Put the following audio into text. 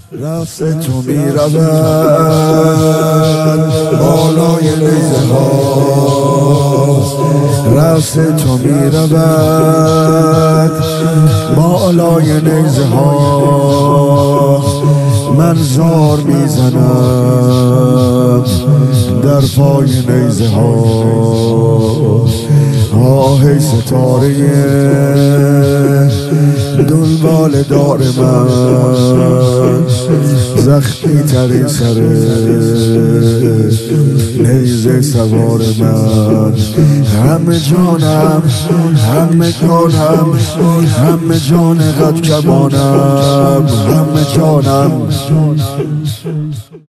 رفت تو می رود بالای نیزه ها، رفت تو می رود بالای نیزه ها. من زار می زنم در پای نیزه ها. آه ستاره دنبال دار من، زخمی تری سر نیزه سوار من. همه جانم، همه جانم، همه جان قد کمانم، همه جانم.